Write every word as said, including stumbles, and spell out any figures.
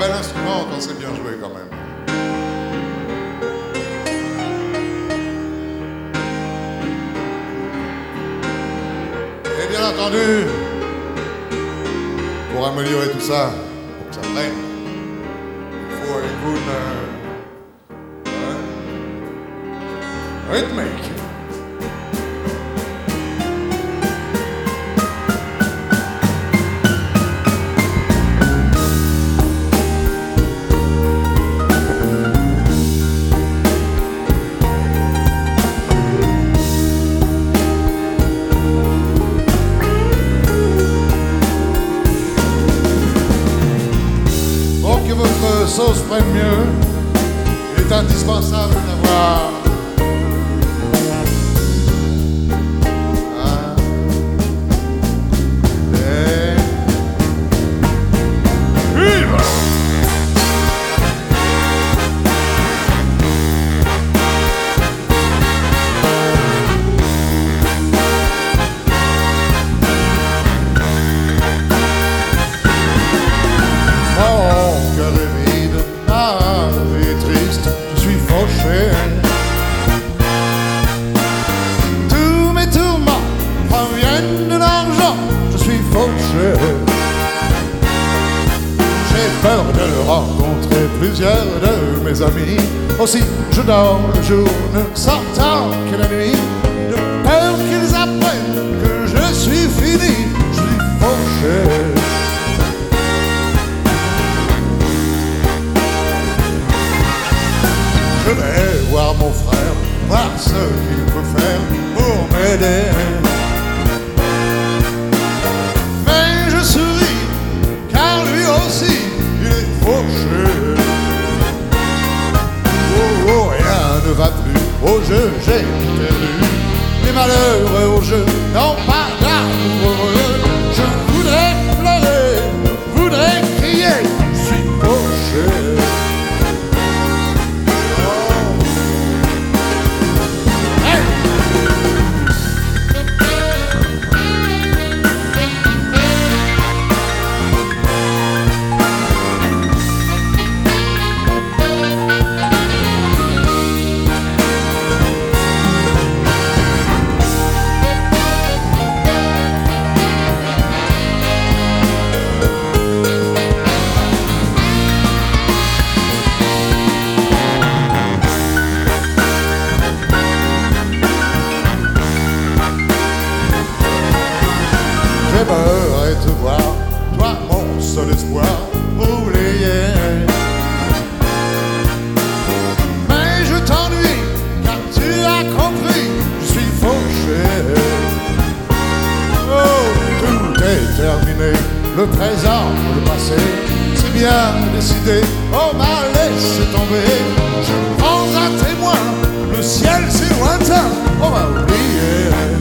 bel instrument quand c'est bien joué quand même. Et bien entendu, pour améliorer tout ça, pour que ça prenne, il faut avec vous une... Ouais, rythmique. Votre sauce prenne mieux, il est indispensable d'avoir un et vive. Tous mes tourments proviennent de l'argent, je suis fauché. J'ai peur de rencontrer plusieurs de mes amis. Aussi je dors le jour, ne sortant que la nuit, de peur qu'ils apprennent que je suis fini, je suis fauché. Je vais voir mon frère, voir ce qu'il peut faire pour m'aider. Mais je souris, car lui aussi, il est fauché. Oh, oh, rien ne va plus au jeu, j'ai perdu. Les malheureux au jeu n'ont pas d'amoureux. Je voudrais pleurer, voudrais crier, je suis fauché. J'aimerais te voir, toi mon seul espoir, oublié. Mais je t'ennuie, car tu as compris, je suis fauché. Oh, tout est terminé, le présent, le passé, c'est bien décidé, on m'a laissé tomber. Je prends un témoin, le ciel c'est lointain, on m'a oublié.